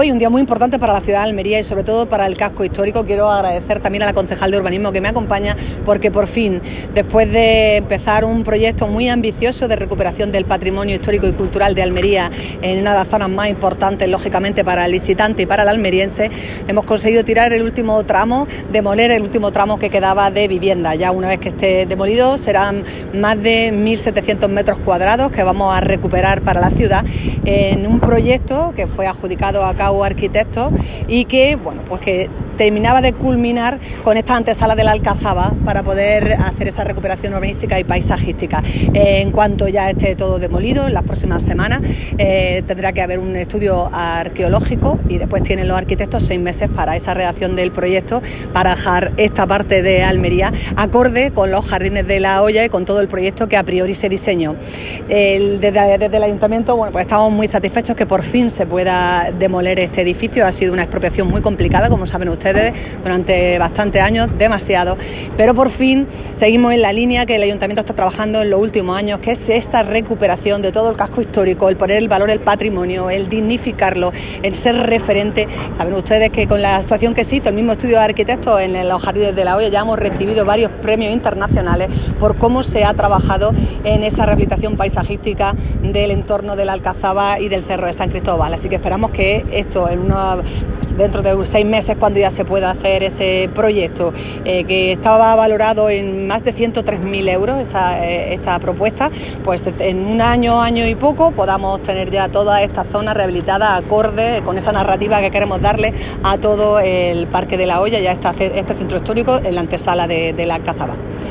Hoy un día muy importante para la ciudad de Almería y sobre todo para el casco histórico. Quiero agradecer también a la concejal de urbanismo que me acompaña, porque por fin, después de empezar un proyecto muy ambicioso de recuperación del patrimonio histórico y cultural de Almería en una de las zonas más importantes, lógicamente, para el visitante y para el almeriense, hemos conseguido tirar el último tramo, demoler el último tramo que quedaba de vivienda. Ya una vez que esté demolido serán más de 1.700 metros cuadrados que vamos a recuperar para la ciudad en un proyecto que fue adjudicado a CAU Arquitectos y que, bueno, pues que terminaba de culminar con esta antesala de la Alcazaba para poder hacer esa recuperación urbanística y paisajística. En cuanto ya esté todo demolido, en las próximas semanas tendrá que haber un estudio arqueológico y después tienen los arquitectos 6 meses para esa redacción del proyecto, para dejar esta parte de Almería acorde con los jardines de la Hoya y con todo el proyecto que a priori se diseñó. Desde el Ayuntamiento, bueno, pues estamos muy satisfechos que por fin se pueda demoler este edificio. Ha sido una expropiación muy complicada, como saben ustedes, durante bastantes años, demasiado, pero por fin seguimos en la línea que el Ayuntamiento está trabajando en los últimos años, que es esta recuperación de todo el casco histórico, el poner el valor del patrimonio, el dignificarlo, el ser referente. Saben ustedes que con la situación que existe, el mismo estudio de arquitectos en los jardines de la Hoya, ya hemos recibido varios premios internacionales por cómo se ha trabajado en esa rehabilitación paisajística del entorno de la Alcazaba y del Cerro de San Cristóbal. Así que esperamos que esto dentro de 6 meses, cuando ya se pueda hacer ese proyecto, que estaba valorado en más de 103.000 euros esta propuesta, pues en un año y poco podamos tener ya toda esta zona rehabilitada acorde con esa narrativa que queremos darle a todo el Parque de la Hoya, ya este centro histórico en la antesala de la Alcazaba.